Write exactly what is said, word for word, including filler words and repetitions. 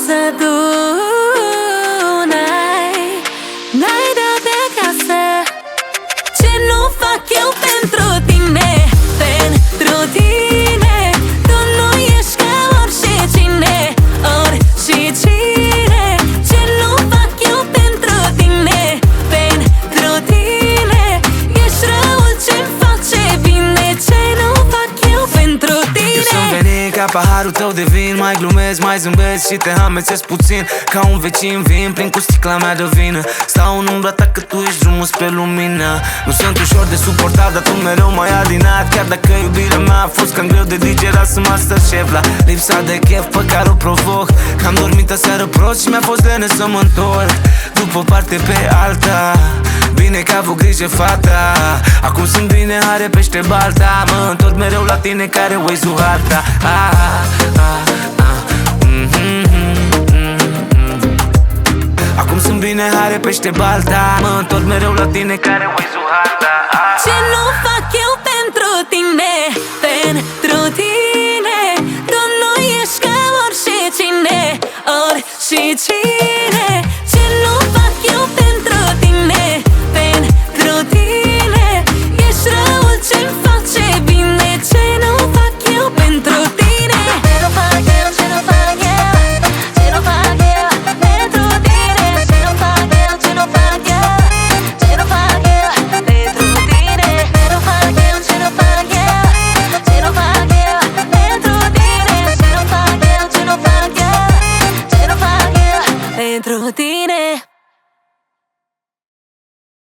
acasă tu n-ai, n-ai dat de acasă. Ce nu fac eu pentru tine, pentru tine. Tu nu ești ca oricine, oricine. Ce nu fac eu pentru tine, pentru tine. Ești răul ce-mi face bine. Ce nu fac eu pentru tine. Eu sunt venit ca paharul tău de vin. Mai glumesc, mai zâmbesc și te amețesc puțin. Ca un vecin vin plin cu sticla mea de vină. Stau în umbra ta că tu ești drumul spre lumină. Nu sunt ușor de suportat, dar tu mereu m-ai adinat. Chiar dacă iubirea mea a fost cam greu de digerat, sunt Masterchef la lipsa de chef pe care o provoc. Că am dormit aseară prost și mi-a fost lene să mă întorc. După parte pe alta, bine că a avut grijă fata. Acum sunt bine, are pește balta. Mă întorc mereu la tine care Waze-ul harta. ah, ah, ah, mm, mm, mm, mm. Acum sunt bine, are pește balta. Mă întorc mereu la tine care Waze-ul harta. ah. Ce nu fac eu pentru tine, pentru tine. Tu nu ești ca oricine, oricine.